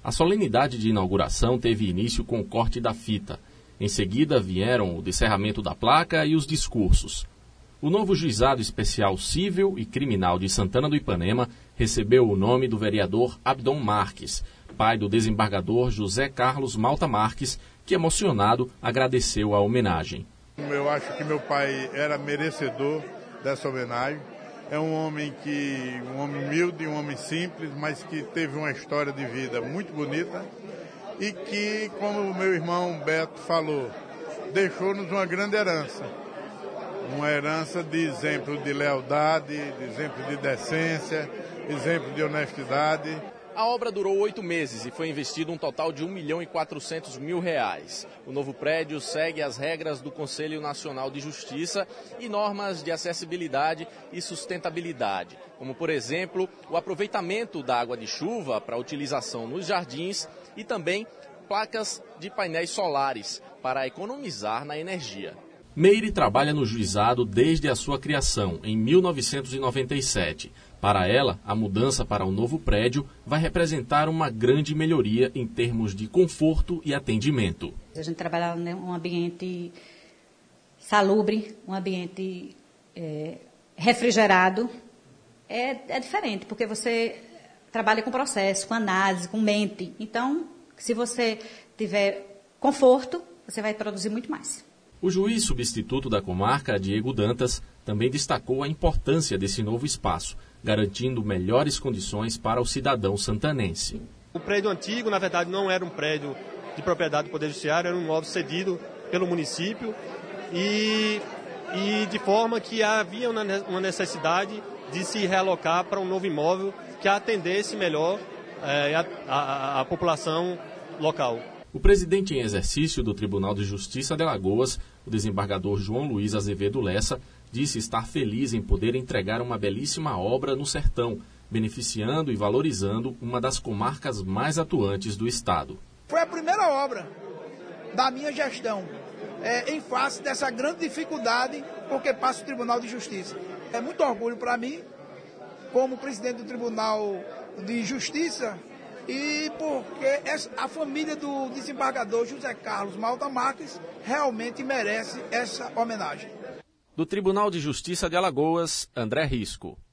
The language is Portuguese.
A solenidade de inauguração teve início com o corte da fita. Em seguida vieram o descerramento da placa e os discursos. O novo Juizado Especial Civil e Criminal de Santana do Ipanema recebeu o nome do vereador Abdon Marques, pai do desembargador José Carlos Malta Marques, que, emocionado, agradeceu a homenagem. Eu acho que meu pai era merecedor dessa homenagem. É um homem humilde, um homem simples, mas que teve uma história de vida muito bonita e que, como o meu irmão Beto falou, deixou-nos uma grande herança. Uma herança de exemplo de lealdade, de exemplo de decência, exemplo de honestidade. A obra durou 8 meses e foi investido um total de R$1.400.000. O novo prédio segue as regras do Conselho Nacional de Justiça e normas de acessibilidade e sustentabilidade, como, por exemplo, o aproveitamento da água de chuva para utilização nos jardins e também placas de painéis solares para economizar na energia. Meire trabalha no juizado desde a sua criação, em 1997. Para ela, a mudança para o novo prédio vai representar uma grande melhoria em termos de conforto e atendimento. A gente trabalha em um ambiente salubre, um ambiente refrigerado. É diferente, porque você trabalha com processo, com análise, com mente. Então, se você tiver conforto, você vai produzir muito mais. O juiz substituto da comarca, Diego Dantas, também destacou a importância desse novo espaço, garantindo melhores condições para o cidadão santanense. O prédio antigo, na verdade, não era um prédio de propriedade do Poder Judiciário, era um imóvel cedido pelo município e de forma que havia uma necessidade de se realocar para um novo imóvel que atendesse melhor a população local. O presidente em exercício do Tribunal de Justiça de Alagoas, o desembargador João Luiz Azevedo Lessa, disse estar feliz em poder entregar uma belíssima obra no sertão, beneficiando e valorizando uma das comarcas mais atuantes do estado. Foi a primeira obra da minha gestão, em face dessa grande dificuldade porque passa o Tribunal de Justiça. É muito orgulho para mim, como presidente do Tribunal de Justiça, e porque a família do desembargador José Carlos Malta Marques realmente merece essa homenagem. Do Tribunal de Justiça de Alagoas, André Risco.